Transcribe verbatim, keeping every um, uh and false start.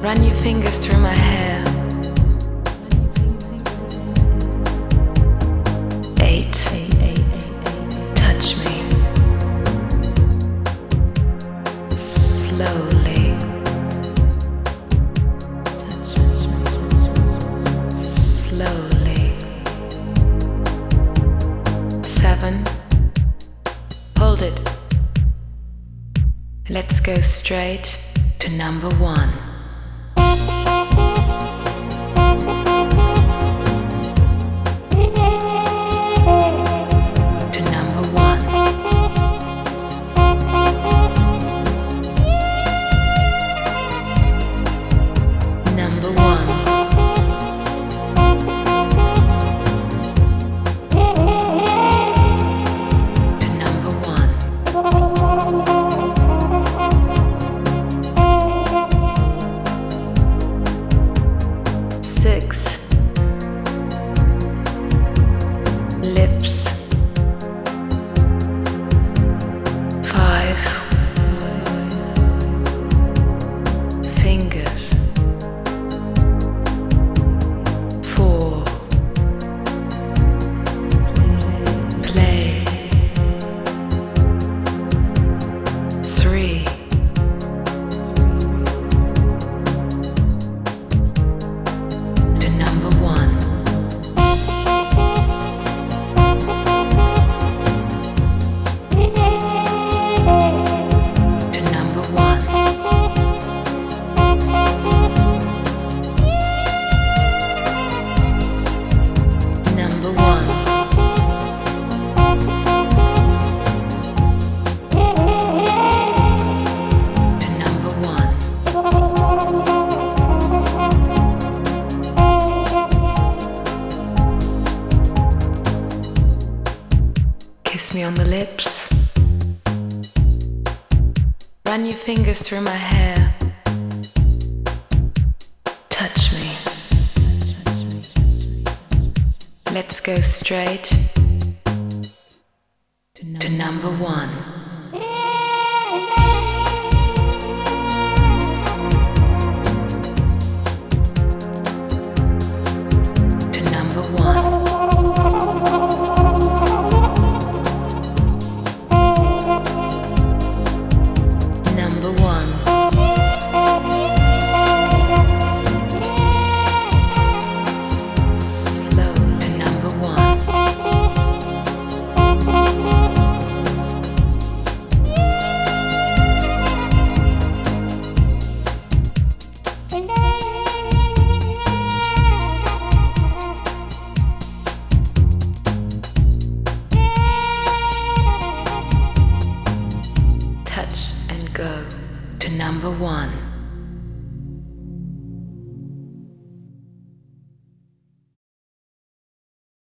Run your fingers through my hair. Eight. Touch me. Slowly. Slowly. Seven. Hold it. Let's go straight to number one. Six. Lips. Five. Fingers. Four. Play. Three. Kiss me on the lips. Run your fingers through my hair. Touch me. Let's go straight to number one. Touch and go to number one.